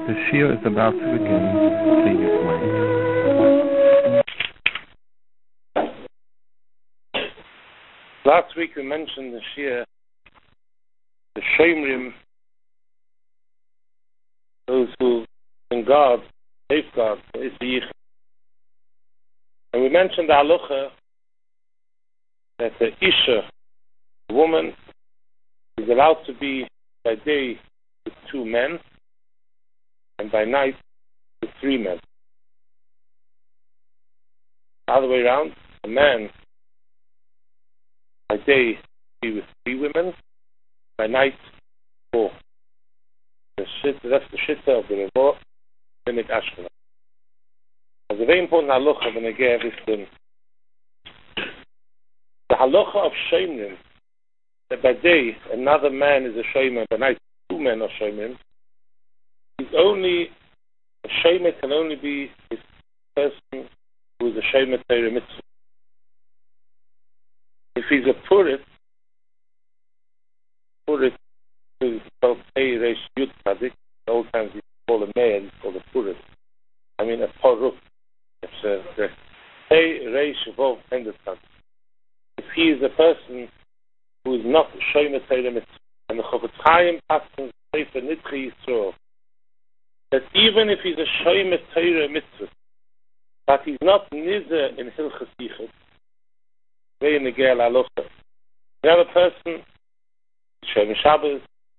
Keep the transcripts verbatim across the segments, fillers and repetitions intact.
The Shia is about to begin. Please wait. Last week we mentioned the Shia, the Shomrim, those who in God, safeguard, is the Yichud. And we mentioned the halacha that the Isha, the woman, is allowed to be by day with two men and by night with three men. The other way around, a man by day be with three women, by night four. The shit, that's the shitta of the Rebbe, Minik Ashkenaz. As a very important halacha when I gave this done. The halacha of Shomrim, that by day another man is a Shomer, by night two men are Shomrim, is only, a Shomer can only be a person who is a Shomer Torah Mitzvah. If he's a Purit, Purit is called Pei Reish Yud Tzadik, the old times he called a mayor, he's called a Purit. I mean a Poruk. It's a Pei Reish Vov Ender Tzadik. If he is a person who is not Shomer Torah Mitzvah, and the Chofetz Chaim passes Sefer Nidchei Yisrael, that even if he's a Shomer Torah Mitzvah, but he's not Nizer in Hilchas Yichud, very Negel Alocha. The other person, Shomer Shabbos,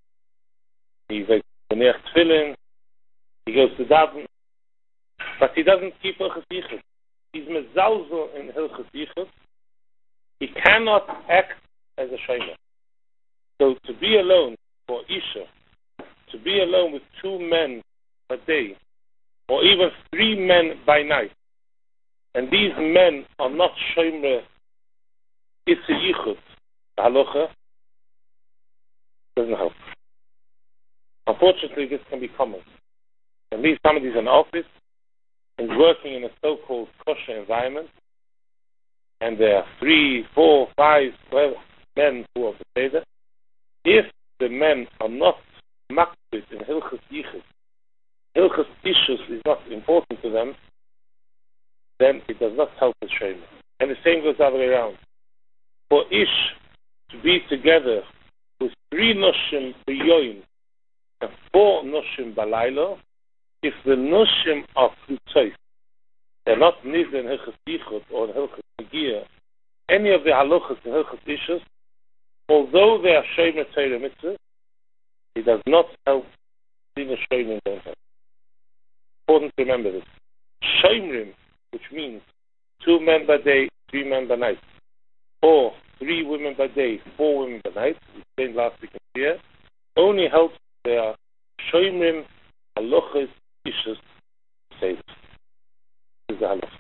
he goes to Neach Tefillin, he goes to Daven, but he doesn't keep Hilchas Yichud. He's mezalzel in Hilchas Yichud. He cannot act as a Shomer. So to be alone for Isha, to be alone with two men a day, or even three men by night, and these men are not Shomer Itze Yichud, the halacha doesn't help. Unfortunately, this can be common. At least somebody's in office and working in a so-called kosher environment, and there are three, four, five, twelve men who are Beseder. If the men are not makbid in Hilchas Yichud, Hilchas Ishus is not important to them, then it does not help the Shomer. And the same goes the other way around. For Ish to be together with three Noshim b'yoyim and four Noshim b'laylo, if the Noshim are Klutzois, they're not Nizah in Hilchas Yichud or in Hilchas Negiah, any of the halachas in Hilchas Ishus, although they are Shomer Torah Mitzvah, it does not help the Shomrim don't help. Important to remember this. Shomrim, which means two men by day, three men by night, or three women by day, four women by night, we explained last week here, only helps their Shomrim halachas Ishus saved. This is the halach.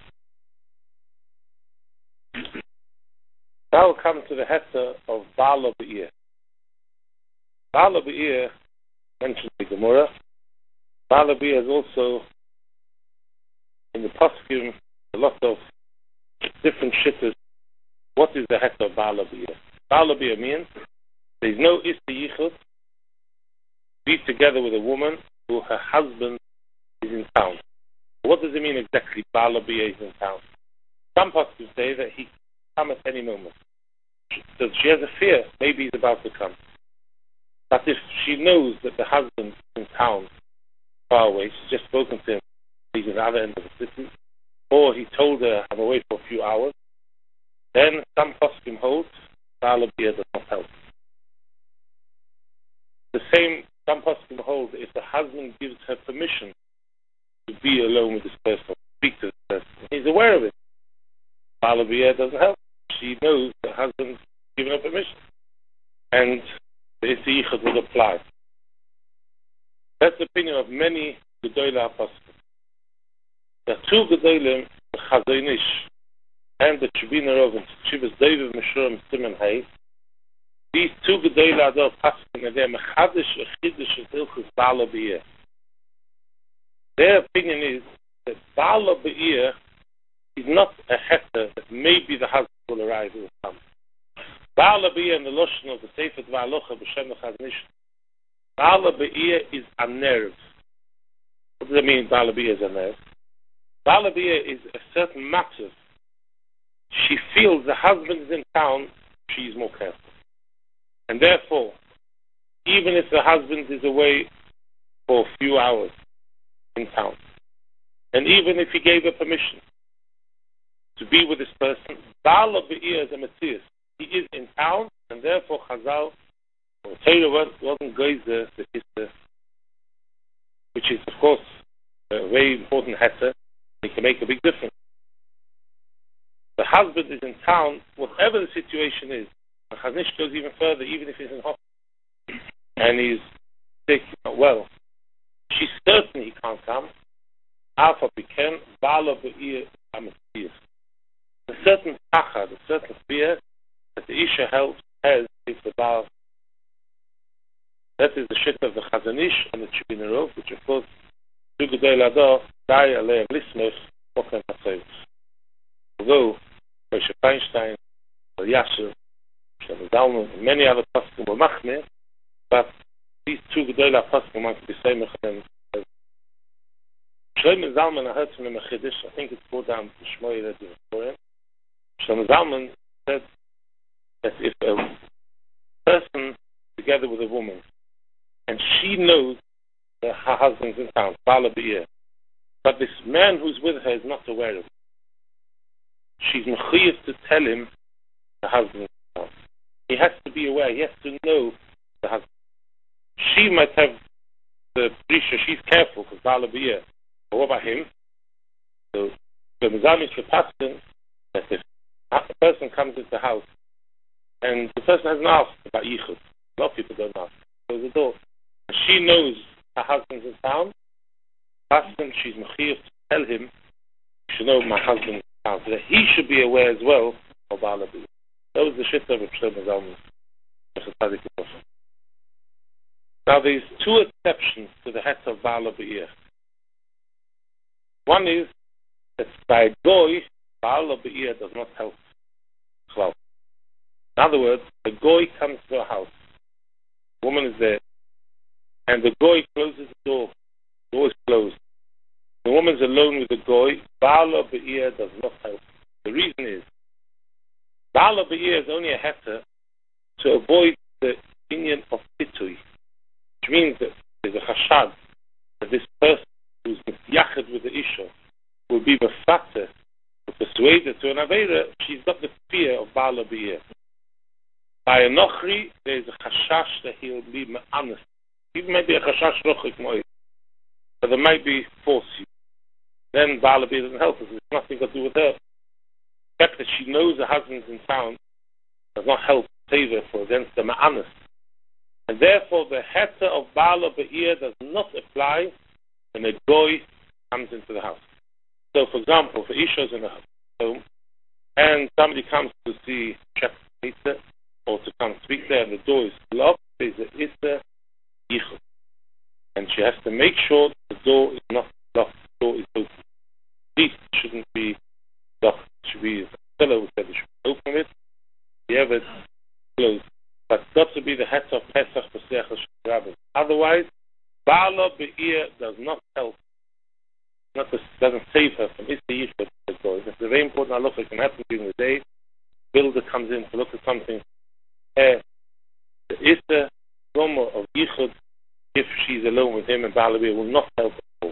Now we'll come to the heter of Bala Be'ir. Bala Be'ir mentioned the Gemara. Bala Be'ir is also in the Poskim a lot of different shittas. What is the heter of Bala Be'ir? Bala Be'ir means there is no Ista Yichud be together with a woman who her husband is in town. What does it mean exactly? Bala Be'ir is in town. Some Poskim say that he can come at any moment. So she has a fear, maybe he's about to come. But if she knows that the husband is in town, far away, she's just spoken to him, he's at the other end of the city, or he told her, I'm away for a few hours, then some poskim hold, Bala Be'ir does not help. The same, some poskim hold, if the husband gives her permission to be alone with this person, speak to this person, he's aware of it, Bala Be'ir doesn't help. She knows the husband's given her permission, and the Issa Yichud would apply. That's the opinion of many Gedolah Apostles. There are two Gedolim, the Chazon Ish and the Shebina Rov and Shivas David Meshuram Siman Hay. These two Gedolah Ador Paskin and they're Mechadish Echidish of Hilchus Bala Be'ir. Their opinion is that Bala Be'ir is not a heter that maybe the husband will arrive or come. Bala Be'ir in the Lashon of the Sefer Dvar Halacha b'Shem Chazon Ish, Bala Be'ir is a nerve. What does it mean, Balabia is a nurse? Balabia is a certain matter. She feels the husband is in town, she's more careful. And therefore, even if the husband is away for a few hours in town, and even if he gave her permission to be with this person, Balabia is a Matthias. He is in town, and therefore Chazal, or Torah wasn't Geizer, the Issa, which is, of course, a very important heter. It can make a big difference. The husband is in town, whatever the situation is, and Chaznish goes even further, even if he's in hospital, and he's sick, not well, she's certain he can't come. Alpha Biken, Bala Be'ir Amatiyah. A certain pachad, a certain fear that the Isha helps has is the Baal. That is the shit of the Chazanish and the Chibinarov, which of course, Zugudei Lado, Dai Aleim Lismech, Mokem Hatzayus. Although, Moshe Feinstein, Yasser, Shem Zalman, and many other Paskim were Machmir, but these two Gedola Paskim want to be Seimach and Shlomo Zalman, I heard from him a Chiddush, I think it's brought down to Shmoy that for him. Shlomo Zalman said that if a person together with a woman and she knows that her husband's in town, Bala Be'ir, but this man who's with her is not aware of it, she's mechuyev to tell him the husband is in town. He has to be aware, he has to know the husband. She might have the Prisha, she's careful because Bala Be'ir. But what about him? So the Mizami should pass him that if a person comes into the house and the person hasn't asked about Yichud, a lot of people don't ask. Close the door. And she knows her husband's in town, pass him, she's mechuyev to tell him, you should know my husband's in town, so that he should be aware as well of Bala Be'ir. That was the shit of Shlomo Zalman. Now there's two exceptions to the het of Bala Be'ir. One is that by Goy, Bala Be'ir does not help Chlal. In other words, the Goy comes to a house, the woman is there, and the Goy closes the door, the door is closed. The woman's alone with the Goy, Bala Be'ir does not help. The reason is, Bala Be'ir is only a heter to avoid the union of Pitui, which means that there's a chashad that this person who's yachad with the Isha will be befater, persuaded to an Aveira. She's got the fear of Bala Be'ir. By a Nochri, there's a chashash that he'll be honest. Even maybe a chashash rochik moed, but there might be force you. Then Bala Be'ir doesn't help us. It's nothing to do with her. The fact that she knows her husband's in town does not help save her for against the ma'anis. And therefore the heter of Bala Be'ir does not apply when a goy comes into the house. So for example, if Isha's in a home and somebody comes to see check pizza or to come speak there and the door is locked, there's an Issa Yichud. And she has to make sure the door is not locked, the door is open. At least it shouldn't be locked. It should be a fellow who said it should be open it. You have it closed. But it's got to be the het of Pesach Pesach Shabbos. Otherwise, Bala Be'ir does not help. Not to, doesn't save her from Issa Yichud. It's a very important halacha. It can happen during the day. Builder comes in to look at something. Uh, the Issa Roma of Yichud, if she's alone with him, and Bala Be'ir will not help at all.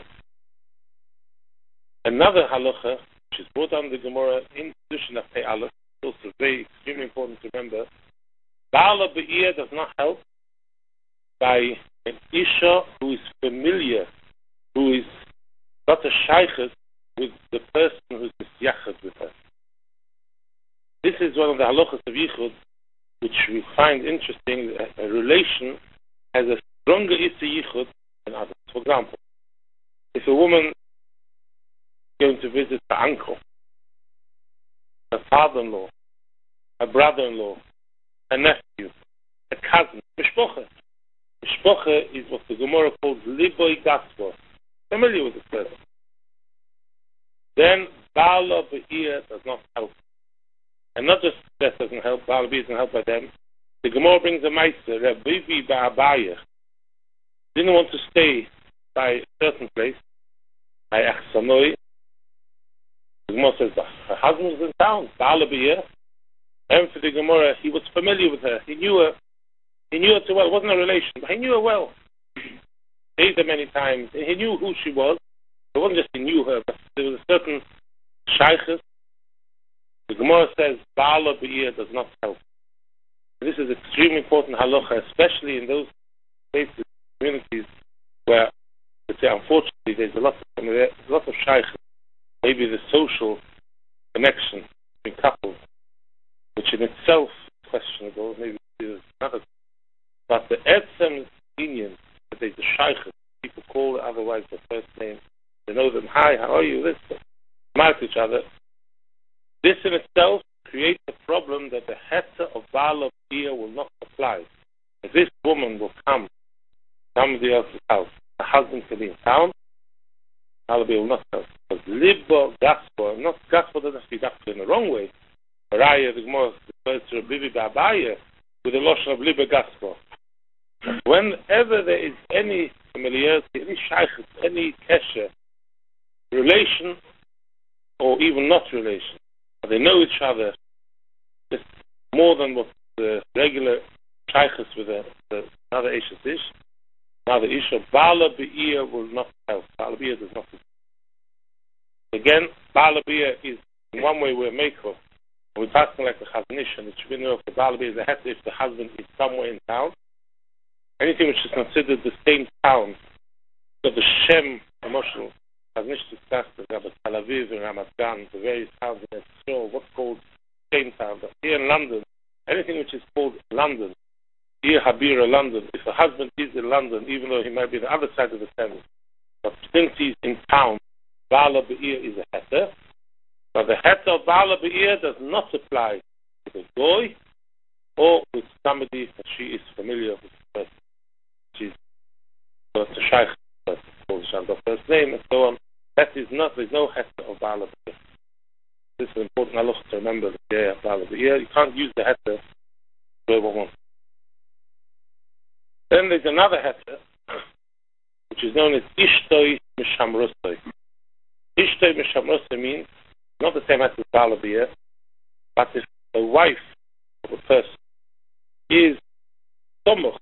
Another halacha, which is brought down the Gemara in Dushin of Pei Aleph, also very extremely important to remember. Bala Be'ir does not help by an Isha who is familiar, who is not a shaykhus with the person who is yachad with her. This is one of the halachas of Yichud, which we find interesting. A, a relation has a stronger Issa Yichud than others. For example, if a woman is going to visit her uncle, her father-in-law, her brother-in-law, a nephew, a cousin, mishpocha. Mishpocha is what the Gemara calls liboy gaspo, familiar with this person. Then Bala Be'ir does not help. And not just that doesn't help, Bala Be'ir doesn't help by them. The Gemara brings a meister, Rabbi Ba'abayach, didn't want to stay by a certain place, I Achsanoi. The Gemara says her husband was in town, Baal B'Yeh. And for the Gemara, he was familiar with her. He knew her. He knew her too well. It wasn't a relation, but he knew her well. He ate her many times. He knew who she was. It wasn't just he knew her, but there was a certain shaykhus. The Gemara says Baal B'Yeh does not help. This is extremely important halacha, especially in those places, communities where, let's say, unfortunately, there's a lot of there's a lot of shaykhus. Maybe the social connection between couples, which in itself is questionable. Maybe there's another, but the etzem union that there's a shaykhus, people call otherwise their first name. They know them. Hi, how are you? This, smile to each other. This in itself creates a problem that the heter of Baal B'Yeh will not apply. If this woman will come to somebody else's house, the husband can be in town, Baal B'Yeh will not help. Because Libbo Gaspo, not Gaspo doesn't have to be Gaspo in the wrong way. Raya, the Gemara refers to Bibi Ba'abaye with the lotion of Libbo Gaspo. Whenever there is any familiarity, any shaykhus, any kesher, relation, or even not relation, but they know each other just more than what the regular shaykhus with a, the, another Isha ish, another Isha, Baal B'Yeh will not help. Baal B'Yeh does not help. Again, Baal B'Yeh is in one way we're makeup. We're passing like the Chaznish, and it should be known if the Baal B'Yeh is a heter if the husband is somewhere in town. Anything which is considered the same town, so the Shem, emotional, Chaznish discussed about Tel Aviv and Ramat Gan, the various towns in Israel, what's called same town. But here in London, anything which is called London, here Habira, London, if the husband is in London, even though he might be the other side of the Thames, but since he's in town, Baal B'Yeh is a heter. But the heter of Baal B'Yeh does not apply to the goy or with somebody that she is familiar with the person. She's got a shaykh person, calls the first name, and so on. That is not, there's no heter of Baal B'Yeh. This is important halacha to remember, the day of Baal B'Yeh. You can't use the heter to everyone wants. Then there's another heter, which is known as Ishtoi Mishamrosoi. Ishtoi Mishamrosoi means not the same as the Baal B'Yeh, but if the wife of a person is Tomoch,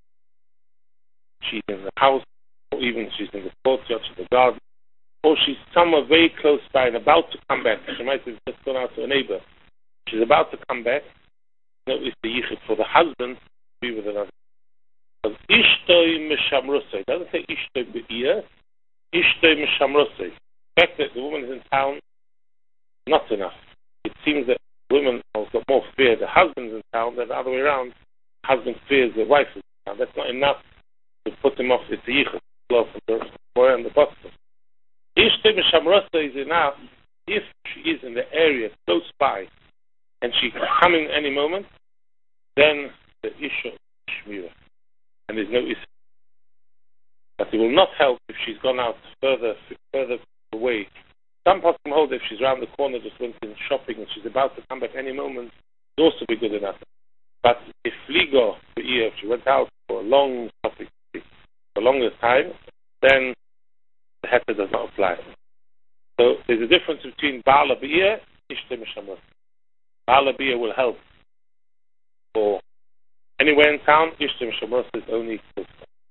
she's in the house, or even she's in the courtyard, she's in the garden, or she's somewhere very close by and about to come back. She might have just gone out to a neighbor. She's about to come back. No, it's the yichud for the husband to be with another. But Ishtoi Mishamrosoi, it doesn't say Ishtoi B'Yeh, Ishtoi Mishamrosoi. The fact that the woman is in town, not enough. It seems that women have got more fear the husband's in town than the other way around. The husband fears the wife is in town. That's not enough to put him off. It's the yichud, love for the boy and the bottom. Ishtoi Mishamrosoi is enough if she is in the area close by and she's coming any moment, then the Isha Shmira. And there's no Isha. But it will not help if she's gone out further further away. Some possible hold if she's around the corner, just went in shopping and she's about to come back any moment, it also be good enough. But if Ligo, if she went out for a long shopping, for a longer time, then the heter does not apply. So there's a difference between Baal B'Yeh and Ishtoi Mishamrosoi. Baal B'Yeh will help for anywhere in town. Ishtoi Mishamrosoi is only close.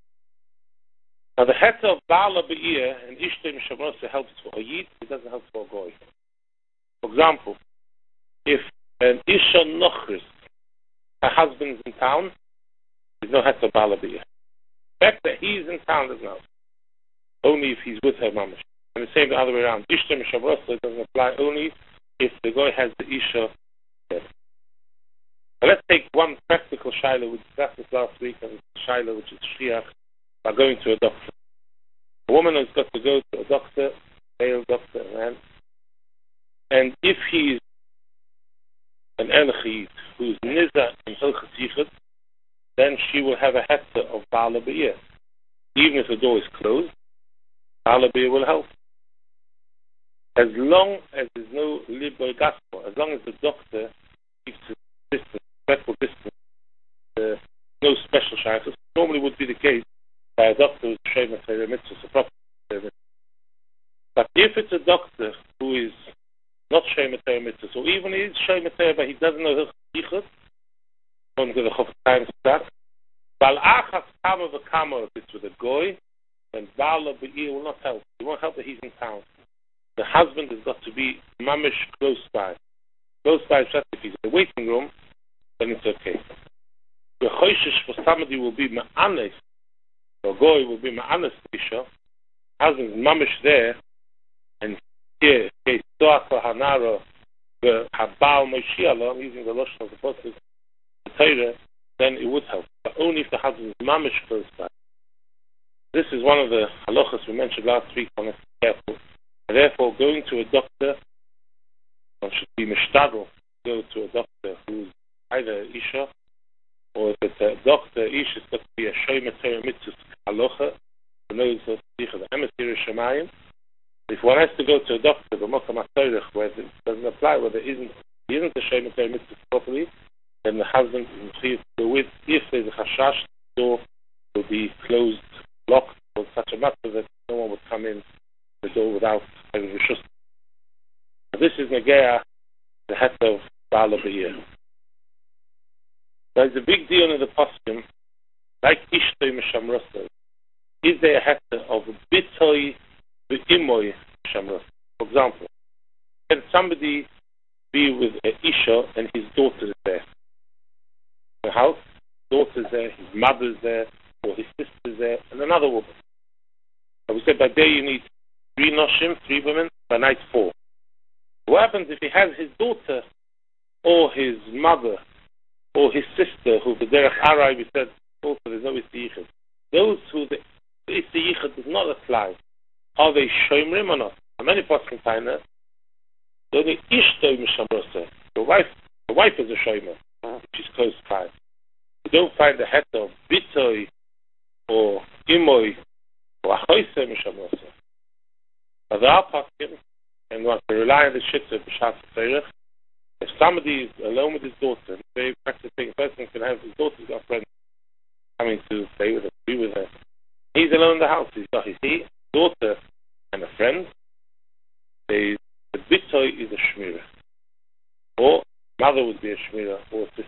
Now the heter of Baal B'Yeh and Ishtoi Mishamrosoi helps for a yid, it doesn't help for a goy. For example, if an Isha Nochris, her husband's in town, there's no heter of Baal B'Yeh. The fact that he's in town doesn't help. Only if he's with her mamash. And the same the other way around. Ishtoi Mishamrosoi doesn't apply only if the goy has the Isha dead. Now let's take one practical shaila. We discussed this last week, and it's a shaila which is shriach, by going to a doctor. A woman has got to go to a doctor, male doctor, man. And if he's an elchid who's niza in hilchas yichud, then she will have a heter of Baal B'Yeh. Even if the door is closed, Baal B'Yeh will help. As long as there's no libo gaspor, as long as the doctor keeps a distance, respectful distance, uh, no special shaykhs, normally would be the case by a doctor who's trained with a mitzvah, a proper mitzvah. if it's a doctor who is not Shema Torah Mitzvah, so even he is Shema Torah, but he doesn't know Yichud, according to the Chofetz Chaim Stat, Bal Achas Kama V'Kama, if it's with a Goy, then Bala Be'ir will not help. He won't help that he's in town. The husband has got to be mamish close by. Close by, if he's in the waiting room, then it's okay. The Choishish for somebody will be Ma'anes, or Goy will be Ma'anes Isha, husband's mamish there, and here, okay, Soach Hanara, the Habal Moshiach, using the Lashon of the Pasuk, the Torah, then it would help. But only if the husband is mamish close by. This is one of the halachas we mentioned last week. One has to be careful. And therefore, going to a doctor, one should be mishtadel, go to a doctor who's either Isha, or if it's a doctor, Isha, it's got to be a Shema Torah Mitzvah halacha, who knows the emissary Shemayim. If one has to go to a doctor, the Mokam HaTorah, where it doesn't apply, where there isn't, he isn't a Shema Torah Mitzvah properly, then the husband is to go with, if there's a chashash, the door will be closed, locked, or such a matter that no one would come in the door without having rishus. This is Negea, the head of Bala Be'ir. There's a big deal in the postum, like Ishtoi Mishamrosa. Is there a head of Bitoi Be'imoy Mishamrosa? For example, can somebody be with an Isha and his daughter is there? In the house, his daughter's there, his mother's there, or his sister's there, and another woman. So we said by day you need three noshim, three women, by night four. What happens if he has his daughter, or his mother, or his sister, who the derech arai we said also there's no Issa Yichud. Those who the Issa Yichud does not apply, are they shomrim or not? And many poskim find that the only ishtoi mishamrosa, the wife, the wife is a shomer, she's close by. You don't find the head of bitoi or imoy or achoise mishamrosa. But there are poskim, and one can rely on the shitza b'shas tzerich. If somebody is alone with his daughter, very practicing person can have his daughter's got friends coming to stay with her, be with her. He's alone in the house. He's got his he, daughter and a friend. They, the bitoi is a shmira, or mother would be a shmira, or a sister.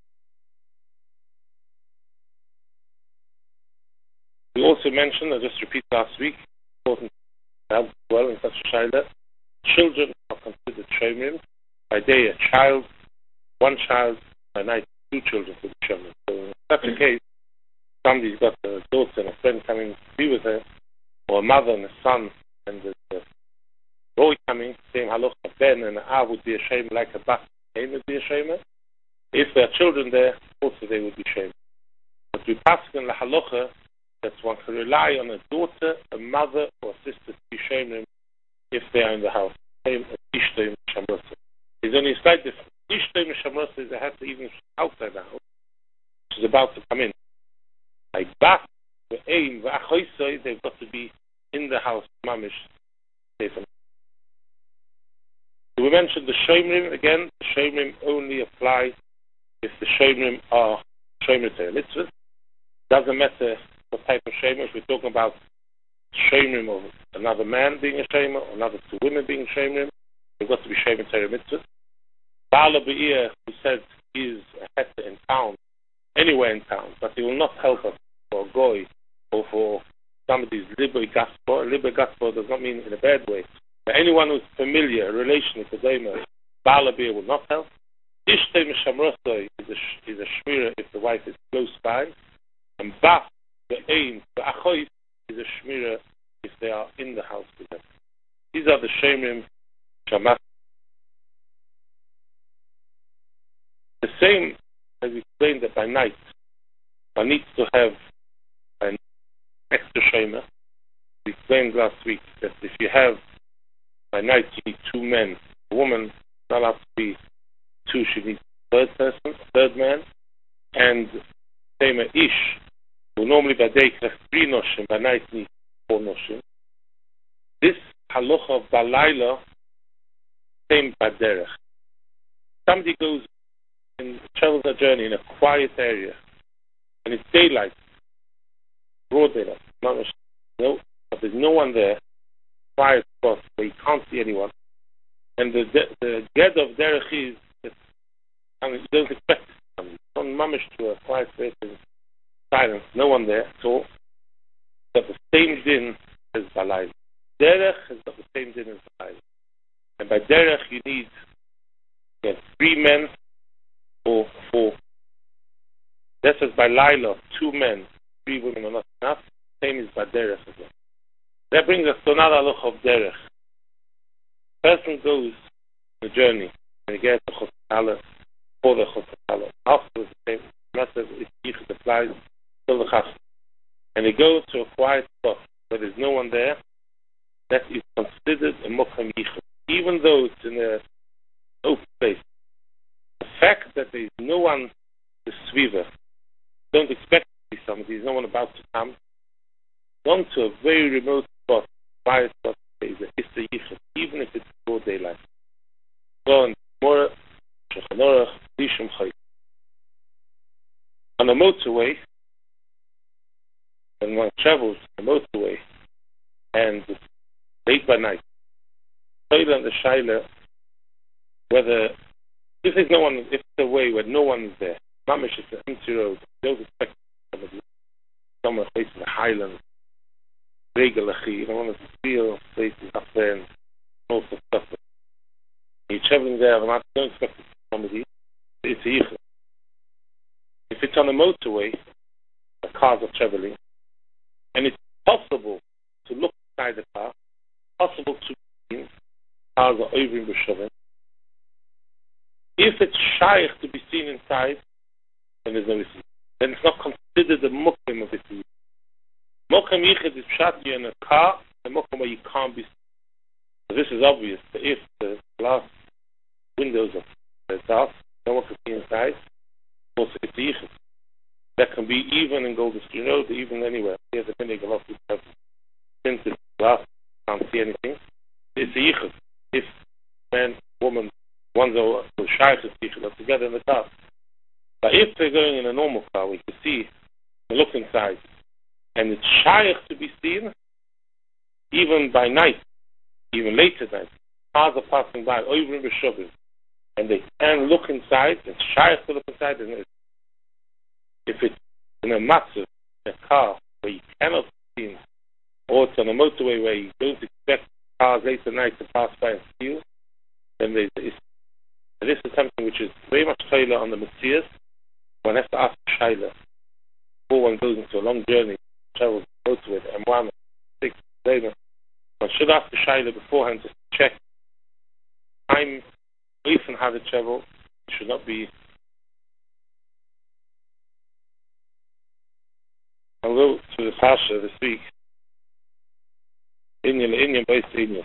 We also mentioned, I just repeat last week, important to have well in such a shayla, children are considered shomrim. By day, a child, one child, by night, two children for the shomrim. So in such a case, somebody's got a daughter and a friend coming to be with her, or a mother and a son, and the boy coming, same halacha, Ben and a would be a shame, like a bat, would be a shame. If there are children there, also they would be shame. But we pass in the halacha that one can rely on a daughter, a mother, or a sister to be shame if they are in the house. Same as Ishtoi Mishamrosa. There's only a slight difference. Ishtoi Mishamrosa is a hat even outside the house, which is about to come in. Like Bas, the aim, the Achoisoi, they've got to be in the house, Mamish. So we mentioned the Shomrim again. The Shomrim only apply if the Shomrim are Shomrim Torah Mitzvahs. Doesn't matter what type of Shomrim. If we're talking about Shomrim of another man being a Shomrim, or another two women being Shomrim, they've got to be Shomrim Torah Mitzvahs. Bala Be'ir, who said is a heter in town, anywhere in town, but he will not help us for a goy or for somebody's liber gaspor. Liber gaspor does not mean in a bad way. But anyone who's familiar, a relation with the daimah, Bala Be'ir will not help. Ishtoi Mishamrosoi is a, is a shmira if the wife is close by. And Bas, the aim, the achois, is a shmira if they are in the house with them. These are the shemim shamas. The same as we explained that by night, one needs to have an extra shema. We explained last week that if you have by night you need two men, a woman not allowed to be two, she needs a third person, a third man, and same as ish, who normally by day can have three noshim, by night needs four noshim. This halacha of balayla, same baderech. Somebody goes and travels a journey in a quiet area, and it's daylight, broad daylight, not no, but there's no one there, quiet spot where you can't see anyone. And the the get of derech is that I mean, you don't expect to see someone. Mamish to a quiet place in silence, no one there at all. But the same din as balayla. Derech has got the same din as balayla. And by derech you need you have three men or four. This is by Laila, two men, three women are not enough. Same is by derech as well. That brings us to another look of derech. Person goes on a journey and he gets to Chotala, for the Chotala. Afterwards, the same method is applies till the Chas. And he goes to a quiet spot where there's no one there. That is considered a Mokham Yichud, even though it's in a open place. The fact that there is no one to sweever, don't expect to see somebody, there's no one about to come. Gone to a very remote spot, quiet spot, is a Issa Yichud, even if it's broad daylight. So in Mora, Shechanora, Lisham Chayk. On a motorway, when one travels on the motorway and it's late by night, Toilet and the Shaila, whether if there's no one, if it's a way where no one is there, Mamish is an empty road, you don't expect somebody, someone facing the highlands, Regalachi, you don't want to feel places up there and all sorts of stuff. You're traveling there, and I don't expect to see somebody, it's a yichud. If it's on a motorway, the cars are traveling, and it's possible to look inside the car, possible to see cars are over in B'Shavim. If it's shaykh to be seen inside, then there's no issue. Then it's not considered a mukim of issue. Mukim yichud is shot you in a car, a mukim where you can't be seen. So this is obvious. If the glass windows are dark, no one can see inside, also it's a yichud. That can be even in Golden Street Road, even anywhere. Here's a minute of have tinted glass, can't see anything. It's a yichud. If man, woman, one's a shaykh is yichud, are together in the car. But if they're going in a normal car, we can see and look inside, and it's shaykh to be seen, even by night, even late at night. Cars are passing by, over in B'Shavim, and they can look inside, it's shaykh to look inside, and if it's in a massive a car where you cannot see seen, or it's on a motorway where you don't expect cars late at night to pass by and see you, then there's this. This is something which is very much Shaila on the Messias. One has to ask Shaila before one goes into a long journey, travels motorway, M one, six, later. One should ask the Shaila beforehand just to check time, if and how to travel. It should not be. I'll go to the Pasha this week. Indian, Indian, based Indian.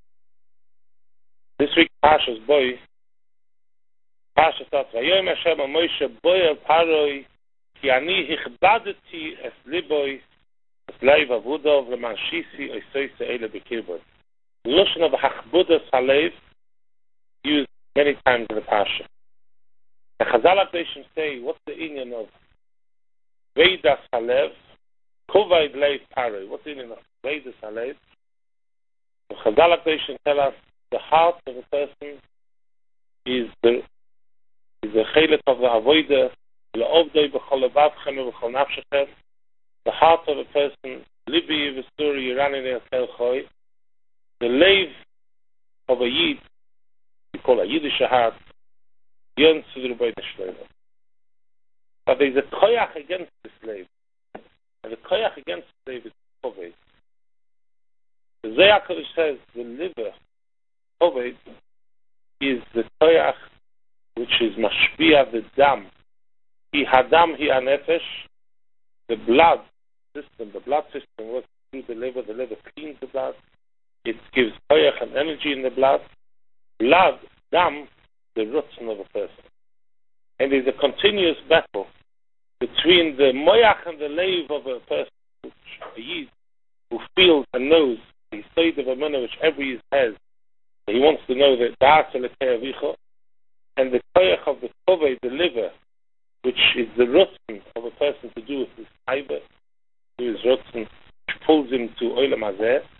This week, Pasha's boy. Pasha starts, Vayom Hashem Moshe boy al Paroi, ki ani hichbadeti es liboy, es leiv avudov leman shisi oisoise ele bekirboy. The notion of hachbudas halev used many times in the Pasha. The Chazal Akdeshim say, what's the Indian of Veidas halev, kovaid leiv Paroi? What's the Indian of Veidas halev? The Chazal Akdeshim tell us the heart of a person is the is the chelik of the avodah, le'ovdei b'chol levavchem u'b'chol nafshechem. The heart of a person, libi v'suri yirani ne'atel choy. The leiv of a yid, we call a Yiddish heart, yon tzidru b'ay neshleim. But there is a koyach against this leiv, and the koyach against the leiv is koved. The Zohar Kodesh says the liver, koved, is the koyach which is mashpia the dam. Hi hadam hi anefesh. The blood system, the blood system works through the liver. The liver cleans the blood. It gives koyach and energy in the blood. Blood, dam, the rutzen of a person. And there's a continuous battle between the moyach and the leiv of a person, which a yid who feels and knows the state of a manner which every yid has. He wants to know that da'at elokei avicha. And the koyach of the kovei, the liver, which is the rutzen of a person to do with his fiber, to his rutzen, which pulls him to olam hazeh.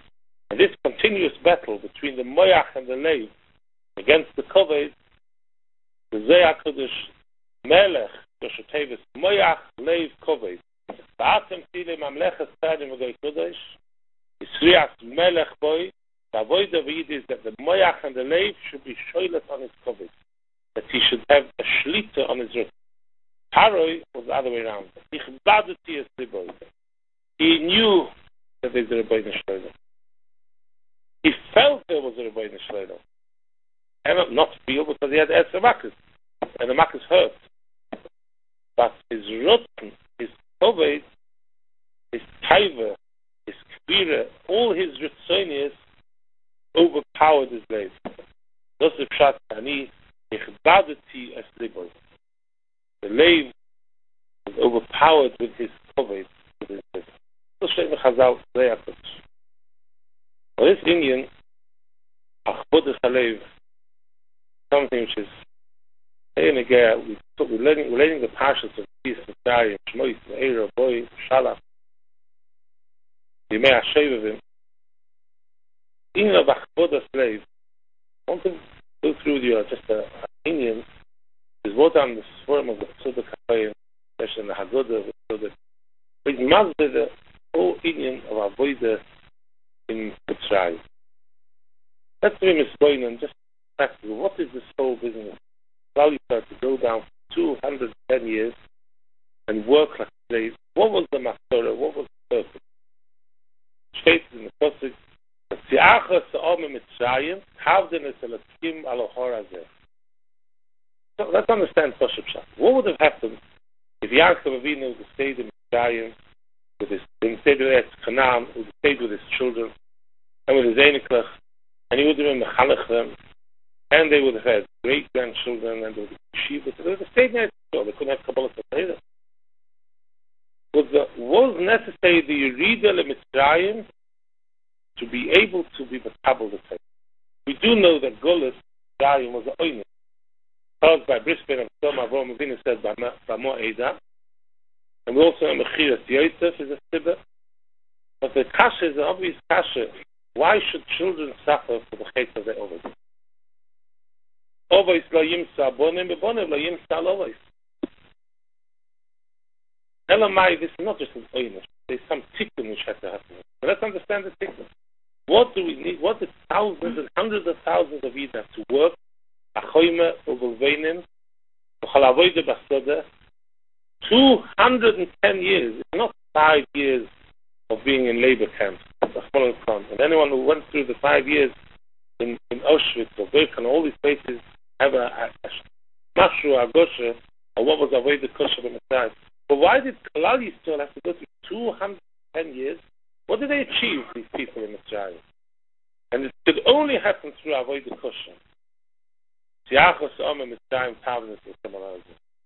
And this continuous battle between the Moyach and the Leiv against the Koved, the Zeh HaKadosh Melech, Doshetevis, Moyach, Leiv, Koved. Ba'atem Tile Mamleches Tzadim V'Goy Kodesh, Yisrias Melech Boy, the avoid of it is that the Moyach and the Leiv should be shoilet on his Koved, that he should have a shlita on his root. Paroi was the other way around. He knew that there's a Rebbeinu Shlomo. He felt there was a Rebbeinu Shlomo. And not feel because he had Esser Makkos. And the Makkos hurt. But his rotten, his Koved, his Taiva, his Kvira, all his Ritzonius overpowered his Leiv. Thus the Pshat Ani, Ichbadati Es Liboy. The Leiv was overpowered with his Koved, with his Leiv. So Shem Chazal Zeh HaKadosh. Well, this Indian, Achbod HaLeiv, something which is, in again, we took, we're learning, we're learning the parshas of Peace, Mitzrayim, Shmois, Me'era, Boy, Shalach, Yimei HaShevavim. In of Achbod HaLeiv, I want to go through with you just an Indian. Is what on the swarm of the Suda Kafayim, especially in the Haggadah of the Suda. It's mazda the whole Indian of Avodah in Mitzrayim. Let's be misboinen, just practical. What is this whole business? Probably start to go down for two hundred ten years and work like slaves. What was the Masorah? What was the purpose? States in the Pasuk, Tziacha Sa'om Mitzrayim, Havden Es Elatkim Alohor Hazeh. So let's understand Pasuk Pshat. What would have happened if Yaakov Avinu would have stayed in Mitzrayim with his, in stayed with Eretz Canaan, would have stayed with his children and with his Einiklach, and he would have been mechalech them, and they would have had great grandchildren, and they would have yeshivas. They would have stayed in Eretz Canaan. They couldn't have Kabbalah Torah. Was the was necessary the Yerida leMitzrayim to be able to be Makabel the Torah? We do know that Golus Mitzrayim was the Oinus. Caused by Brisbane and Soma, Avraham Avinu said by Mo Eda, and we also know Mechiras Yosef is a Sibba. But the Kasha is an obvious Kasha. Why should children suffer for the Chet of their Ovid? Ovis lo yimsa bonim, bebonim lo yimsa lovis. Elamai, this is not just an oinish. There's some tikkun which has to happen. But let's understand the tikkun. What do we need? What do thousands and hundreds of thousands of Yidden have to work? Achoyme uvulvenim, uchalavoide basoda. Two hundred and ten years. It's not five years of being in labor camps. And anyone who went through the five years in, in Auschwitz or Birkenau, all these places have a mashru, a goshe, or what was avoided kosher in the time. But why did Kalal Yisrael have to go through two hundred ten years? What did they achieve, these people in Mitzrayim? And it could only happen through avoided kosher. Tiachos Omer Mitzrayim Tavnis and someone else.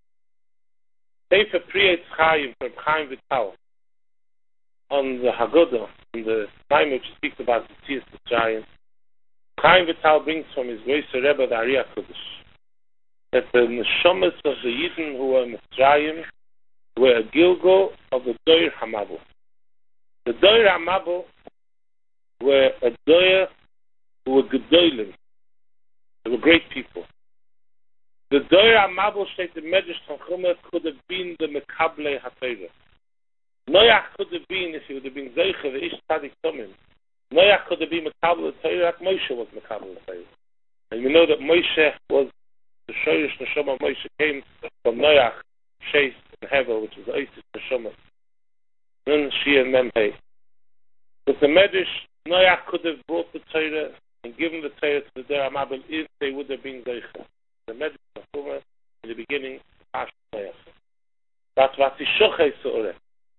Sefer Pri Eitz Chaim from Chaim Vital on the Haggadah, on the time which speaks about the Tzias Mitzrayim. Chaim Vital brings from his Reiser Rebbe, the Ari HaKodesh, that the neshamas of the Yidden who were in Mitzrayim were a Gilgal of the Doir HaMabel. The Doir HaMabel were a Doir who were Gedolim. They were great people. The Doir HaMabel, state the Medrash Tanchuma, could have been the Mekable HaTorah. Noach could have been, if he would have been Zeicha, the Ish Tzadik Tomim. Noach could have been Mekable HaTorah, like Moshe was Mekable HaTorah. And we know that Moshe was, the Shoyish Neshama Moshe came from Noach, Sheis, and Hevel, which is the Oisis Neshama. Nun, Shia, and Memhei. But the Medrash, Noach could have brought the Torah and given the Torah to the Doir HaMabel if they would have been Zeicha. The Medrash Tanchuma, in the beginning, Pash Noach. That's what the Shochei Seoreh.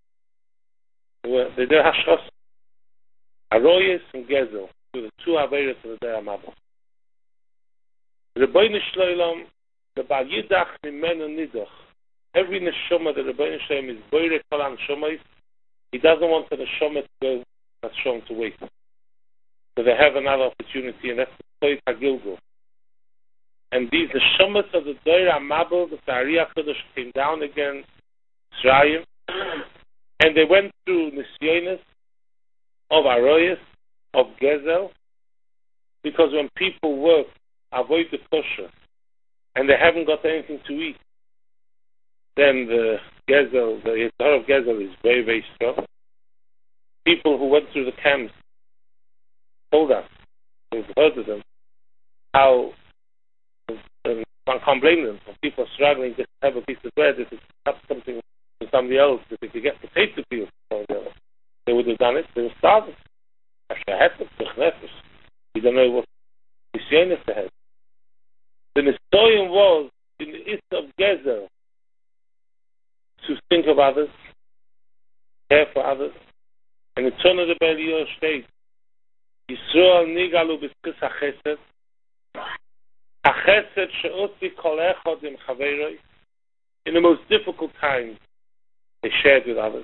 They did Hashchos, Aroyes and Gezel, to the two Averas of the Doir HaMabel. The Rebbeinu Shloilom, the Bal Yidach Mimenu Nidach. Every neshama that the Rebbeinu Shloilom is Boire Kol HaNeshamas, he doesn't want the neshama to go, that's shown to wait. So they have another opportunity, and that's the Toit HaGilgal. And these neshamas of the Doir HaMabel, the Ari HaKodesh came down again, Mitzrayim, and they went through Nisyonis of Aroyes, of Gezel, because when people work, avoid the kosher, and they haven't got anything to eat, then the Gezel, the Yitzhar of Gezel is very, very strong. People who went through the camps told us, we've heard of them, how and one can't blame them. When people are struggling just to have a piece of bread, if it's not something from somebody else, if they could get potato peels from somebody else, they would have done it. They were starving. We don't know what Nisyonis they had. The Nisoyan was in the east of Gezer to think of others, care for others. And the Tzon of the Beliyah states, Yisrael nigalu b'skis ha'chesed, ha'chesed she'otzi kol echad im chaveroi. In the most difficult times, they shared with others.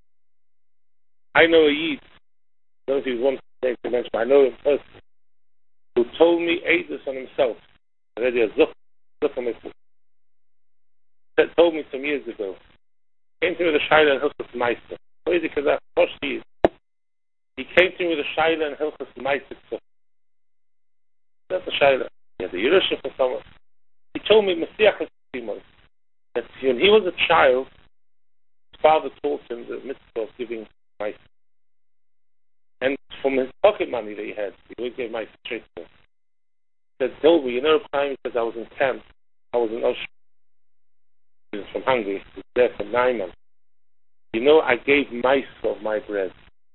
I know a Yid, I don't know if he was one name to mention, but I know him personally, who told me Eidus on himself, already a Zuch, Zuch that told me some years ago, came to me with a Shaila and Hilchos Meister. What is it? Because that's he is. He came to me with a Shaila and Hilchos Meister. That's a Shaila. He had a Yerusha for someone. He told me, Messiah Simon, that when he was a child, his father taught him the mitzvah of giving Meister. And from his pocket money that he had, he always gave Meister straight to him. He said, told me, you know, the time he said I was in camp, I was in Auschwitz. He was from Hungary. He was there for nine months. You know, I gave mice of my bread.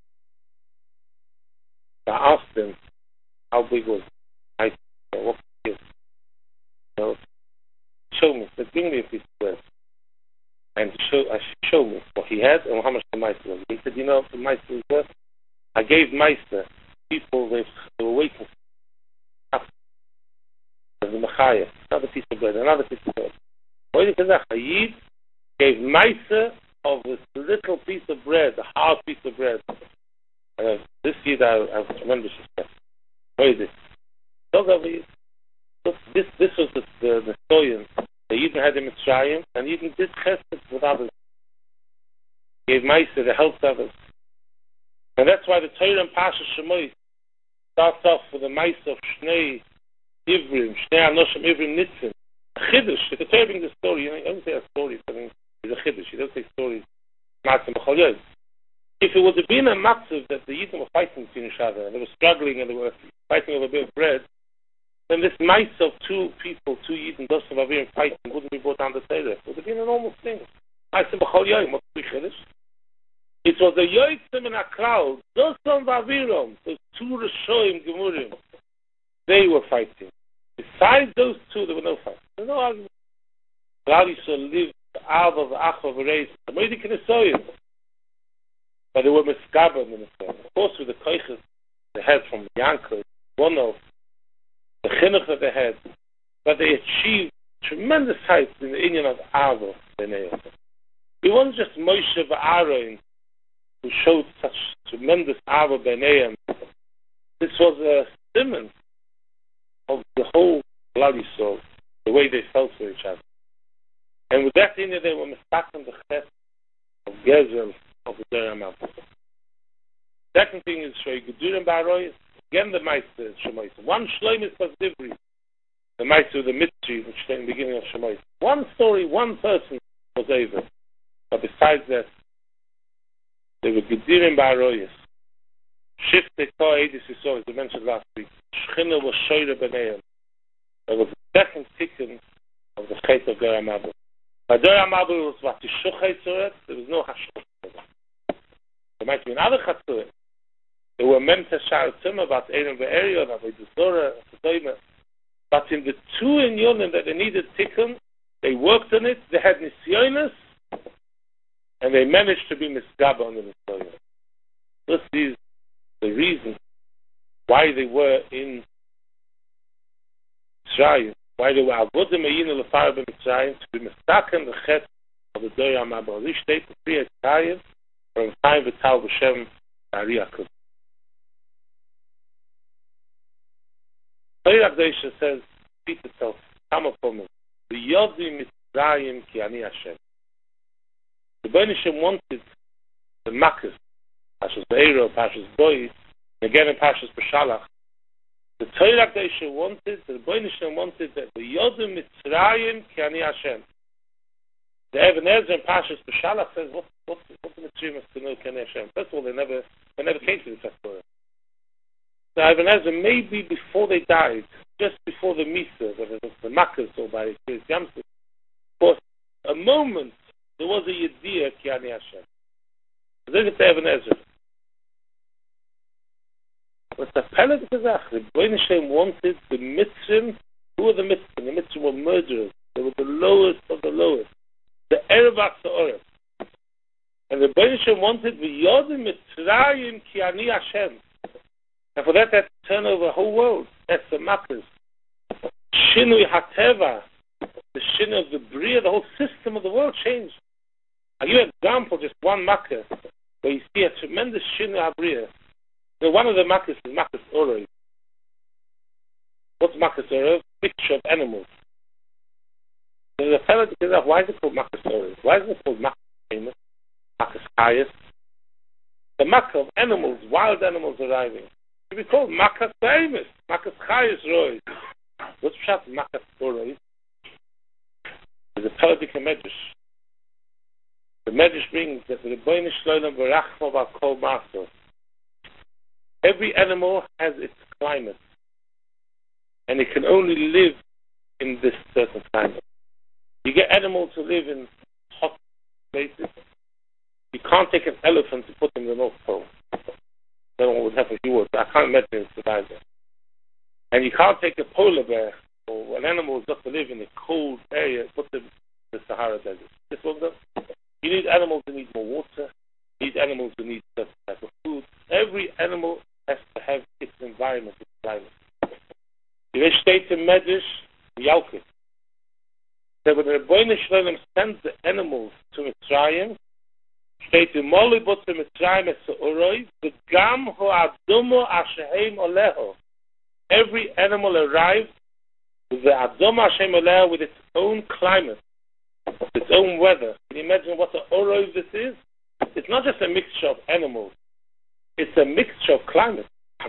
So I asked him, how big was mice? What was it? So, show me. He said, bring me a piece of bread. And show, uh, show me what he had and how much the mice was. He said, you know, the mice was worth. I gave mice to people, they, they were waiting for the Machaya. Another piece of bread, another piece of bread. What is it? A Yid gave mice of this little piece of bread, a hard piece of bread. And uh, this year I, I have tremendous respect. What is it? This, this was the, the, the story. The Yidden had in Mitzrayim, and Yidden did chesed with others. Gave Meiser to help others. And that's why the Torah and Pasha Shemois starts off with the Meiser of Shnei Ivrim, Shnei Anoshim Ivrim Nitzin. A Chiddush. The Torah brings the story. You know, I don't say a story, I mean, it's a Chiddush. You don't say stories. If it would have been a matzav that the Yidden were fighting between each other, and they were struggling and they were fighting over a bit of bread, then this mice of two people, two Yidden, Dosav Avirim fighting, wouldn't be brought down the Torah. It would have been a normal thing. Mice of B'chol Yoyim, what's the Chiddush? It was the Yoitzim in a crowd, Dosav Avirim, those two Rishoim Gemurim, they were fighting. Besides those two, there were no fights. There was no argument. God Yisrael lived the Av of Achav Reis, the Moedik in the Soyim. But they were Miskaber in the Soyim. Of course, with the Koiches they had from Yankov, one of the Chinuch that they had, but they achieved tremendous heights in the Indian of Ava B'neiam. It wasn't just Moshe V'Aaron who showed such tremendous Ava B'neiam. This was a simon of the whole Klal Yisrael, the way they felt for each other. And with that in it, they were mistaken the chesed of Gezel of the Dor HaMabul. Second thing is Shoy Gedurim Ba'aroyes. Again, the Meister Shemois. One Shloim is Pasdivri. The Meister of the Mitzri, which came in the beginning of Shemois. One story, one person was over. But besides that, they were Gedurim Ba'aroyes. Shifte Ko Eidis Yisrael, as we mentioned last week. Shchina was Shoyre B'neiam. There was the second tikkun of the Chet of Dor HaMabul. By Dor HaMabul was Vatishuch Eitzoret, there was no Hashchuch. There might be another Chatzuret. There were Memtes Sha'ar Tzimah, about Eirim Ve'erion, about Yisora, but in the two in Yonim that they needed tikkun, they worked on it, they had Nisyonis, and they managed to be Misgaba on the Nisyonis. This is the reason why they were in Mitzrayim, why they were Avodim Eyinu L'Far B'Mitzrayim, to be Mistaken the Chet of the Dor HaMabul. This state the three Ekayim from Chaim V'Tal B'Shem Ariyakut. Torah Akdosha says, repeat itself, come upon me. The Yodi Mitzrayim Ki Ani Hashem. The Bnei Hashem wanted the Makkah, Pashas Be'ero, Pashas Boi, Again in Parshas Beshalach, the Torah Kedusha wanted, the Rebbeinu Shalom wanted that the Yodim Mitzrayim Ki Ani Hashem. The Even Ezra in Parshas Beshalach says, what, what, what the Mitzrayim has to know Ki Ani Hashem? First of all, they never, they never came to the Torah. The Even Ezra, maybe before they died, just before the Misa, whether it was the Makkahs or by the Yamsuf, for a moment, there was a Yediyah Ki Ani Hashem. So this is the Even Ezra. But the Peled Gezach, the Rebbeinu Shalom wanted the Mitzrim. Who were the Mitzrim? The Mitzrim were murderers. They were the lowest of the lowest. The Erev Ha'Oref. And the Rebbeinu Shalom wanted the Yodim Mitzrayim Ki Ani Hashem. And for that, they had to turn over the whole world. That's the Makkahs. Shinui HaTeva, the Shin of the Bria, the whole system of the world changed. I'll give you an example, just one Makkah, where you see a tremendous Shinui HaBria. So one of the Makkahs is Makkahs Oroi. What's Makkahs Oroi? Mixture of animals. There's a fellow that says, why is it called Makkahs Oroi? Why isn't it called Makkahs Famous? Makkahs Chayas? The Makkah of animals, wild animals arriving. It should be called Makkahs Famous. Makkahs Chayas Roi. What's Pshat Makkahs Oroi? There's a Pelodic Medrash. The Medrash brings that the Rebbeinu Shalom Barachma B'Kol Maso. Every animal has its climate, and it can only live in this certain climate. You get animals who live in hot places. You can't take an elephant to put them in the North Pole. I don't know what would happen if you would, but I can't imagine it survive there. And you can't take a polar bear or an animal who's got to live in a cold area and put them in the Sahara Desert. This one does. You need animals who need more water. You need animals who need certain type of food. Every animal has to have its environment, its climate. If states in Medrash, Yalkut, that when the Rebbeinu Shalom sends the animals to Mitzrayim, states in Molibot to Mitzrayim es Oroi, the Gam Ho'adomo Ashehem Oleho. Every animal arrived with the Adomo Ashehem Oleho with its own climate, its own weather. Can you imagine what the Oroi this is? It's not just a mixture of animals. It's a mixture of climate.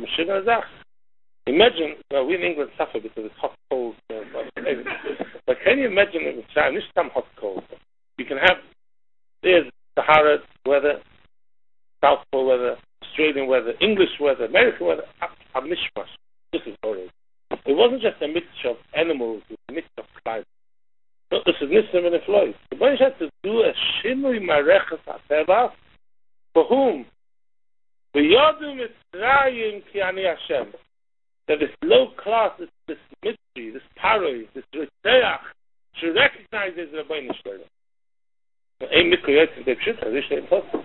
Imagine, well, we in England suffer because it's hot, cold. Uh, but can you imagine in China, this time hot, cold? You can have, there's Sahara weather, South Pole weather, Australian weather, English weather, American weather, a mishmash. This is already. It wasn't just a mixture of animals, it was a mixture of climate. So this is Nissim and Floyd. The Rebbeinu had to do a Shinui Mareches HaTeva for whom? The Yodim Mitzrayim Ki Ani Hashem. That this low class, this, this mystery, this paroi, this Ritzeach, should recognize as Rebbeinu Shalom. Ein Mikro Yotzim Dei Pshita, this is impossible.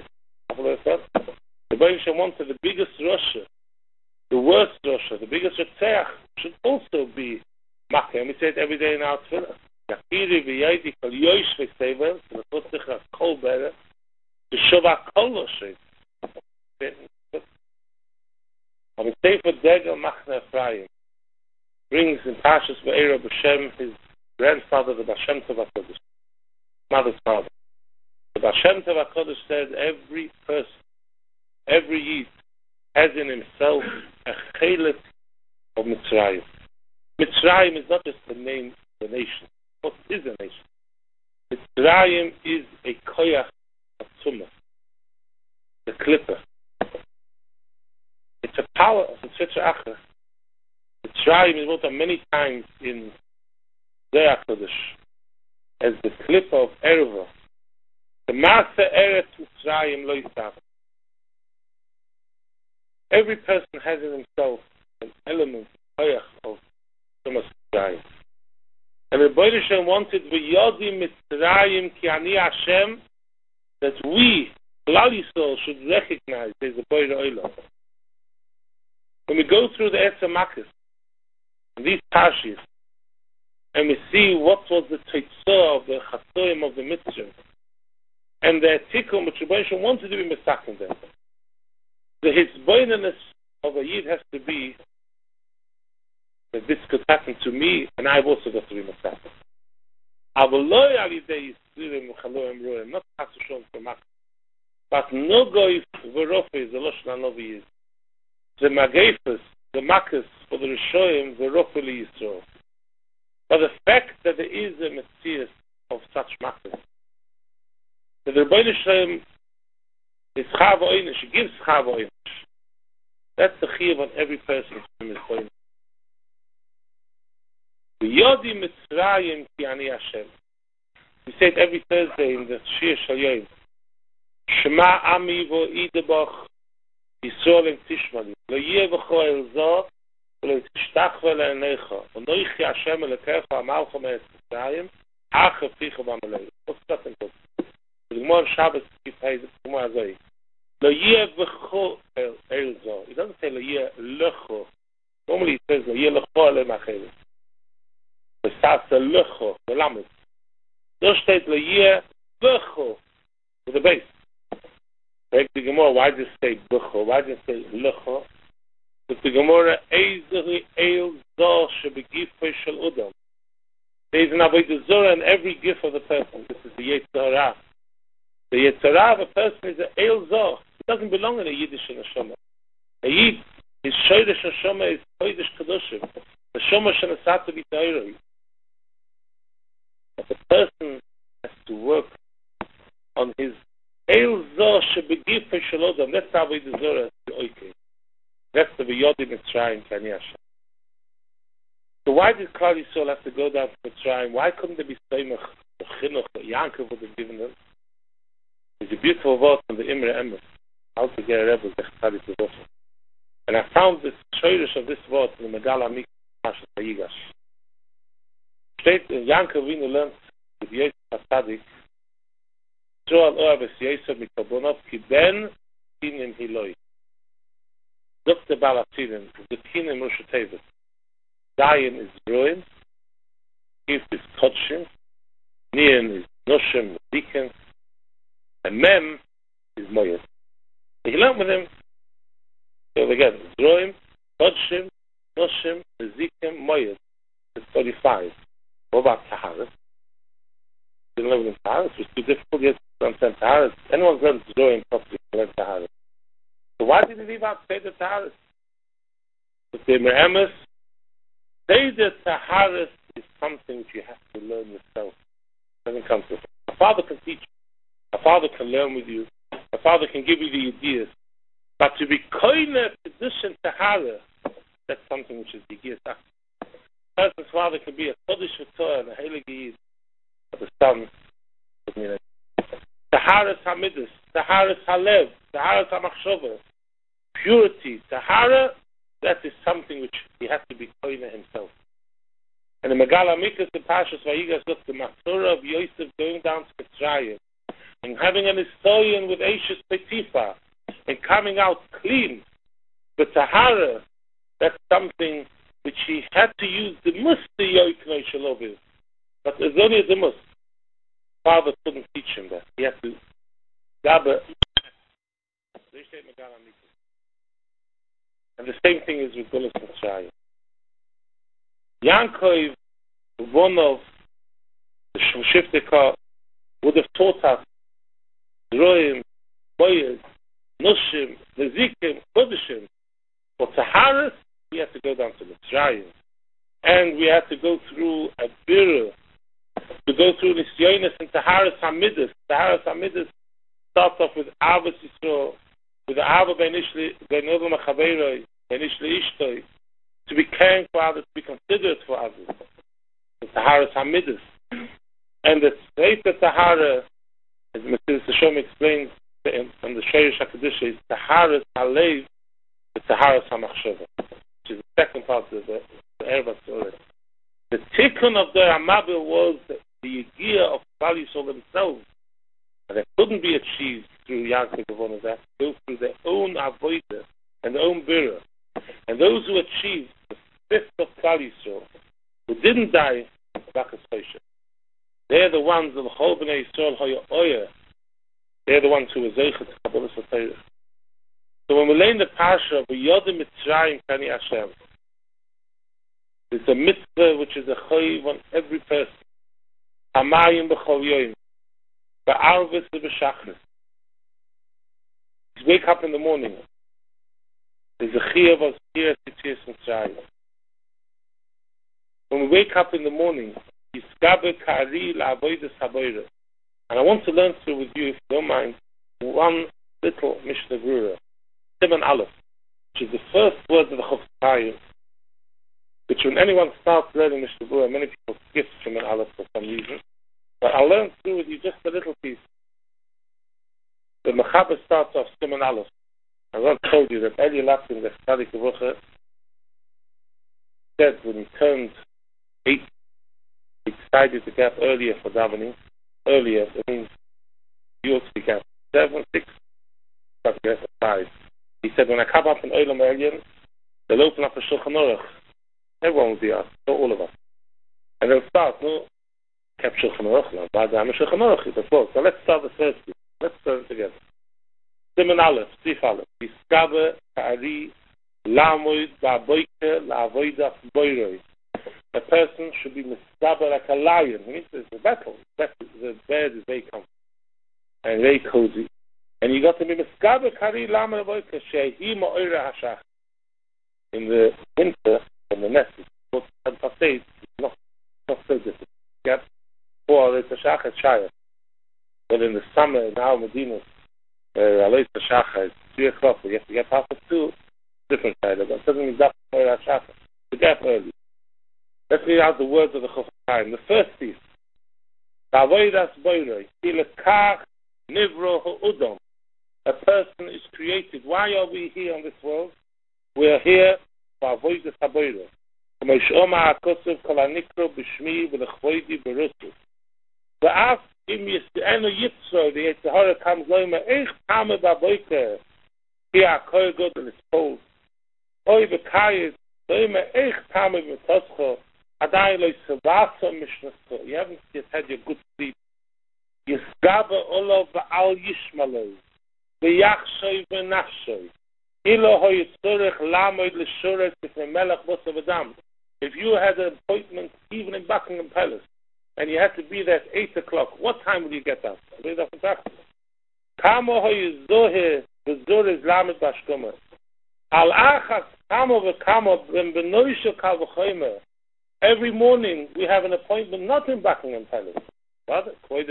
The Rebbeinu Shalom wanted the biggest Russia, the worst Russia, the biggest Ritzeach, should also be Makkah. And we say it every day in our Tefillah. Yakiri v'yaydi kol yoish v'sevel, to the Tosich Kol Bere, to Shovah Kol Loshet. On the Sefer Degel Machne Ephraim brings in Parshas Ve'era B'Shem his grandfather, the Baal Shem Tov HaKodesh, mother's father. The Baal Shem Tov HaKodesh said every person, every Yid has in himself a chelet of Mitzrayim. Mitzrayim is not just the name of the nation. What is a nation? Mitzrayim is a koyach of tumah, the clipper. It's a power of the Tzitzer Acher. Mitzrayim is written many times in Zohar Kodesh as the clipper of Erva. The Maaseh Eretz Mitzrayim lo yisaf. Every person has in himself an element, koyach of Tumah Mitzrayim. And the Rebbeinu Shalom wanted v'yodim Mitzrayim ki ani Hashem, that we, Klal Yisrael, should recognize there's a Boyer Olam. When we go through the Etzer Makkos, these Parshas, and we see what was the Teitzah of the Chatoim of the Mitzvah, and the Etikum which Rebbeinu Shalom wanted to be Mesaken them, the Hizboineness of a Yid has to be that this could happen to me, and I've also got to be Mesaken. Avaloi alidei Yisririm v'chaloim roim, not Chasushon for Makkos, but no goy v'rofe is the Lashon HaNovi is. the Magefus, the Makkos, for the Rishoyim, the Rofeli Yisrael. But the fact that there is a Messias of such Makkos, that the Rebbeinu Shalom is Chav Oynish, he gives Chav Oynish. That's the Chiyuv on every person who is Oynish. The Yodi Mitzrayim Ki Ani Hashem. We say it every Thursday in the Shir Shal Yom. Shema Ami Vo Idebach Yisrael Em Tishmali Lo Yeh V'cho El Zah Lo Tishtach V'le Enecha V'noichi Hashem Elekecha Amalcha Me'ez Mitzrayim Acha Ficha V'amalei. What's that in book? The Gemara on Shabbos keeps saying the Gemara Azoi. Lo Yeh V'cho El Zah. He doesn't say Lo Yeh Lecho. Normally he says Lo Yeh Lecho Ele Machelis. The Sasa Lecho, the Lamed. There steht Lo Yeh V'cho with the base. Like the Gemara, why does it say V'cho? Why does it say Lecho? But the Gemara, Eizeri El Zah Shebegifei Shel Udam. There is an Avodah Zorah in every gift of the person. This is the Yetzirah. The Yetzirah of a person is an El Zah. It doesn't belong in a Yiddish Neshama. A Yid, his Shoydish Neshama is Kodesh Kadoshim. The Shoma Shenasata B'Tairoi. But the person has to work on his El Zah Shebegifei Shel Udam. That's how Avodah Zorah is. That's the Yodi Mitzrayim Kani Hashem. So why did Klal Yisrael have to go down to Mitzrayim? Why couldn't there be Seimach, the Chinuch that Yankov would have given them? There's a beautiful word from the Imre Emes, how to get a rebel, and I found this shayrish of this word in the Megala Mikdash Parshas Vayigash. State in Yankov Vinu learned with Yosef HaTzadik, Yisrael Oav es Yosef Mikabonov ki ben Tinim Hiloi. Look the Balatinim, the Tinim Rosh Tevet. Dayan is Ruin, Kif is Kodshim, Nian is Noshim, Zikin, and Mem is Moyed. He learned with him, so again, Ruin, Kodshim, Noshim, Zikin, Moyed. It's thirty-five. What about Taharis? Didn't learn with him Taharis. It was too difficult yet to understand Taharis. Anyone learns Ruin properly to learn Taharis. So why did he leave out Seder Taharis? But the Me'emes, Seder Taharis is something which you have to learn yourself. It doesn't come to it. A father can teach you. A father can learn with you. A father can give you the ideas. But to be koine position Tahara, that's something which is the Giyas. A person's father can be a Kodesh V'Torah and a Heilige Yid. But the son doesn't mean it. Taharas Hamidus, Taharas Halev, Taharas Hamachshova, purity, Tahara, that is something which he has to be koine himself. And the Megala Mikdash, the Parshas Vayigash, look, the Matzorah of Yosef going down to Mitzrayim and having an historian with Eishes Petifa and coming out clean. But Tahara, that's something which he had to use the Muster Yoiknei Shaloviv. But there's only the Muster. Father couldn't teach him that. He had to Gabe. And the same thing is with Gulas Mitzrayim. Yankov, one of the Shiftika, would have taught us Roim, Moyed, Nushim, Nezikim, Kodeshim. For Taharis, we had to go down to Mitzrayim. And we had to go through a Birah, to go through Nisyonis and Taharis Hamidus. Taharis Hamidus starts off with Avos Yisrael, with the Ava Ben Odom HaChaveroi, Ben Ishli Ishtoi, to be caring for others, to be considerate for others. The Taharis Hamidus. And the Sefer Tahara, as Mister Shom explains from the Shayrish HaKadosh, is Taharis Halev, the Taharis HaMachshava, which is the second part of the, the Erva Torah. The tikkun of the Ramabil was the, the idea of Klal Yisrael themselves, and it couldn't be achieved through Yankov Avon, that go through their own avodah and their own birah. And those who achieved the fifth of Klal Yisrael, who didn't die, they're the ones of the whole Bnei Yisrael Hoya Oya. They're the ones who were zeichet to Kabbalah Satayah. So when we learn the Parsha of Yodim Mitzrayim Kani Hashem, it's a mitzvah which is a chayiv on every person. Hamayim b'chol yoyim, ba'arvis b'shachris. You wake up in the morning, is a chiyuv of here to Tzias Mitzrayim. When we wake up in the morning, Yiskabe Kari La'avodas Haboyre. And I want to learn through with you, if you don't mind, one little Mishnah Berurah, Siman Aleph, which is the first word of the Chofetz Chaim, which when anyone starts learning Mishnah Berurah, many people skip Siman Aleph for some reason. But I'll learn through with you just a little piece. The Mechaber starts off Siman Aleph. I once told you that Eli Lapin, the Tzadik Yevucha, said when he turned eight, he decided to get up earlier for davening. Earlier, it means you ought to get up seven, six, but get up five. He said, when I come up in Olam Elyon, they'll open up a Shulchan Aruch. Everyone will be asked, so all of us. And they'll start, no, kept Shulchan Aruch now, but I'm a Shulchan Aruch, it's a quote. So let's start the first piece. Let's start it together. Siman Aleph, Sif Aleph, Yiskabe Ka'ari Lamoid Ba'boike La'avodas Boiroi. A person should be mistaber like a lion. It means it's a battle. The bed is very comfortable and very cozy. And you got to be mistaber Ka'ari Lamoid Ba'boike Shehi Ma'oira Hashach. In the winter, when the nest is not it's not, not so difficult. You get four hours Hashach at Shire. But in the summer, in our Medina, Alois Hashach is three o'clock. You have to get past it two. Different side of it. It doesn't mean that Ma'oira Hashach. To get early. Let's read out the words of the Chofetz Chaim. The first piece. Avodas boiroi. Ilekach nivro ha'udom. A person is created. Why are we here on this world? We are here for avodas haboiroi. K'moishoma ha'kosov kol ha'nikro b'shmi v'lechvoidi b'rusu. V'af im yis'enu yitzro the Yetzirah comes loyma eich tame b'aboike ki ha'koy godel is told. Oy v'kayis loyma eich tame v'toscho. You haven't yet had your good sleep. Yisgabe Olav Ba'al Yishmaloi V'yachshoi V'nafshoi Ilo Hoyitzurech Lamoid L'Shurech Tifnemelech Bosavadam. If you had an appointment even in Buckingham Palace and you had to be there at eight o'clock, what time would you get up? Kamo Hoyizohe V'zurez Lamoid Bashkoma Al Achas Kamo V'kamo V'mbenoisho Kal V'choymer. Every morning we have an appointment not in Buckingham Palace, but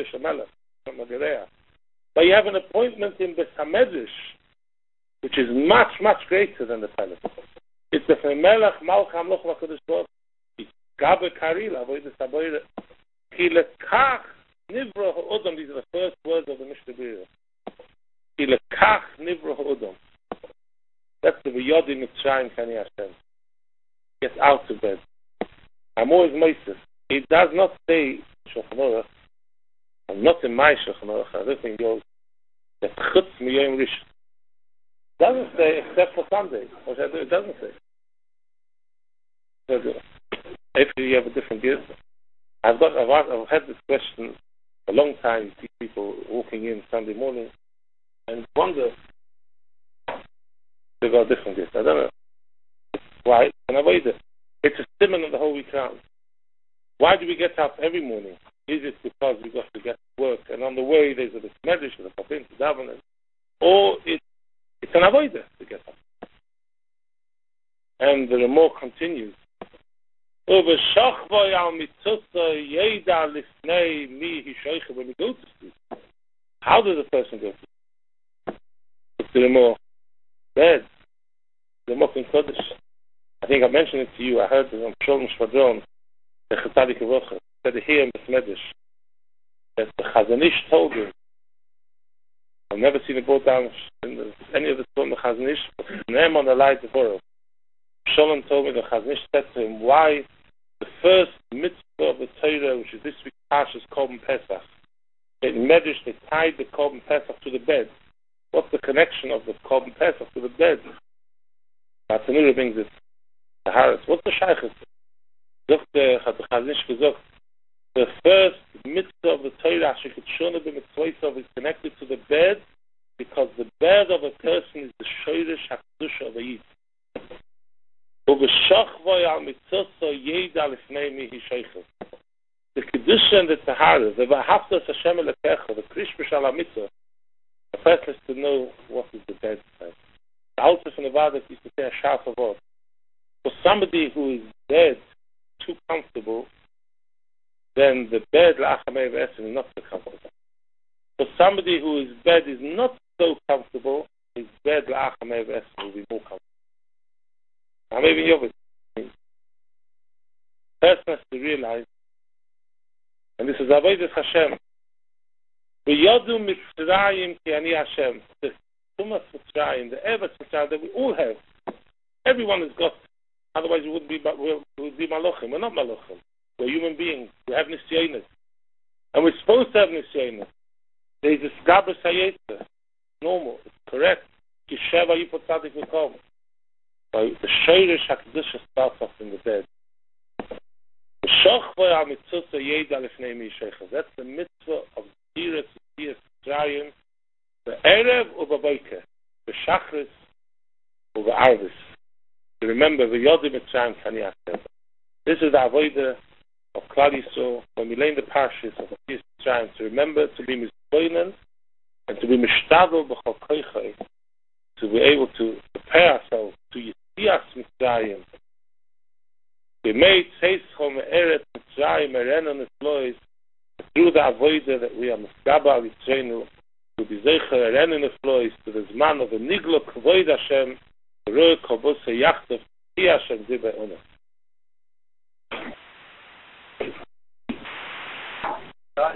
but you have an appointment in Beis HaMedrash, which is much, much greater than the palace. It's the Melech Malch HaMloch HaKadosh Baruch Hu. Gabe Karil Avodas Haboire Ki Lekach Nivro Ha'odom. These are the first words of the Mishnah Berurah. Ki Lekach Nivro Ha'odom. That's the V'yodi Mitzrayim Kani Hashem. Get out of bed. I'm always Moses. It does not say Shulchan Aruch. I'm not in my Shulchan Aruch. Everything goes that chutz miyom rishon. Doesn't say except for Sunday. It doesn't say. If you have a different view, I've got. I've, I've had this question a long time. You see people walking in Sunday morning and wonder they've got a different view. I don't know why. Can I avoid it? It's a simon of the whole week round. Why do we get up every morning? Is it because we got to get to work and on the way there's a medish with a papin to daven, or it, it's an avoider to get up? And the Ramah continues. When we go to sleep, how does a person go to sleep? It's the Ramah bed, the Ramah in Kodesh. I think I mentioned it to you. I heard it on Sholem Shvadron, the Tzadik Yevucha, said here in Beis Medrash that the Chazon Ish told him. I've never seen it brought down in the, any of the Torah the Chazon Ish, but name on the light of Torah. Sholem told me the Chazon Ish said to him, why the first mitzvah of the Torah, which is this week's Parshas Korban Pesach, in Medrash they tied the Korban Pesach to the bed. What's the connection of the Korban Pesach to the bed? Tanura brings it. The Haris. What's the Shaykhis? The Chazon Ish gesagt, the first mitzvah of the Torah, Shekitshona b'mitzvah, is connected to the bed because the bed of a person is the Shoresh HaKedusha of a Yid. U'b'shachvoi al mitzvah yeda lifnei mihi sheiches. The Kedusha and the Tahara, the V'ahavta Hashem Elokecha, the Krish B'shal HaMitzvah, a person has to know what is the bed side. The Alter from Nevada used to say a sharp word. For somebody who is dead, too comfortable, then the bed la'achamei v'esim is not so comfortable. For somebody who is bed is not so comfortable, his bed la'achamei v'esim will be more comfortable. Now maybe you're the person has to realize, and this is Avodas Hashem, v'yodu mitzrayim ki ani Hashem, the Tumas Mitzrayim, the Eretz Mitzrayim that we all have. Everyone has got, otherwise we wouldn't be, we would be Malachim. We're not Malachim. We're human beings. We have Nisyonis. And we're supposed to have Nisyonis. There is a Skabra Sayetza. Normal. It's correct. Kisheva Yipot Tzadik Mikom. So the Shoresh HaKadosh starts off in the bed. The Shochva HaMitzvah Yeda Lefnei Mishaycha. That's the mitzvah of Tiras Tiras Mitzrayim. The Erev Uba Boiker. The Shachris Uba Arvis. To remember the Yodim Mitzrayim Kani Hashem. This is the Avodah of Klal Yisrael when we lay in the parshas of Tiras Mitzrayim, to remember to be Mizboinen and to be Mishtadol B'chol Koichai, to be able to prepare ourselves to Yitzias Mitzrayim. We made Tzeischo Me'eret Mitzrayim Erenu Neflois through the Avodah that we are Mitzgaba Al Yitzreinu to be Zeicher Erenu Neflois to the Zman of the Niglo Kvoid Hashem the Roy Kobos Yachtov Ti Hashem Zibe Unah.